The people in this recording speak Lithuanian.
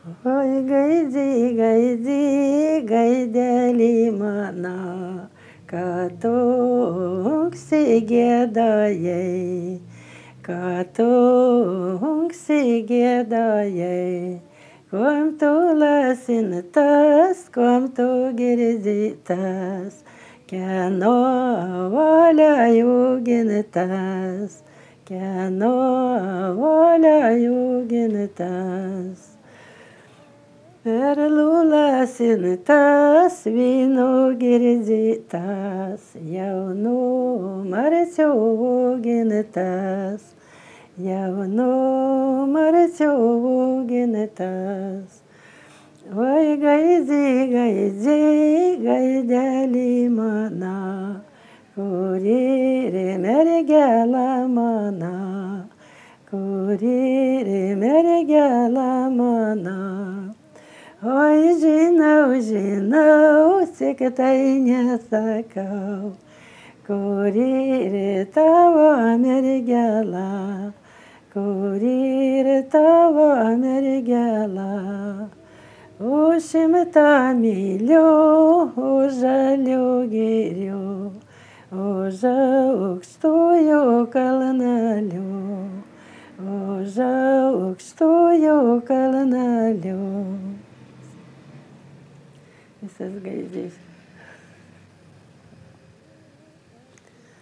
Oi, gaidį, gaidį, gaidelį mano, kad tu gėdojai, kad tu gėdojai, kuom tu lasintas, kuom tu girdėtas, kieno valia gintas, kieno valia gintas. Perlų lasintas, vyno girdėtas, jaunų marciovų gintas, jaunų marciovų gintas. Oi, gaidį, gaidį, gaidelį mano, kuri mergelė mano, kuri mergelė mano. Oi, žinau, žinau, tik tai nesakau, kuri tavo mergelė, kuri tavo mergelė. Už 100 mylių, už žalių girių, už aukštųjų kalnelių, už aukštųjų kalnelių. Visas gaidys.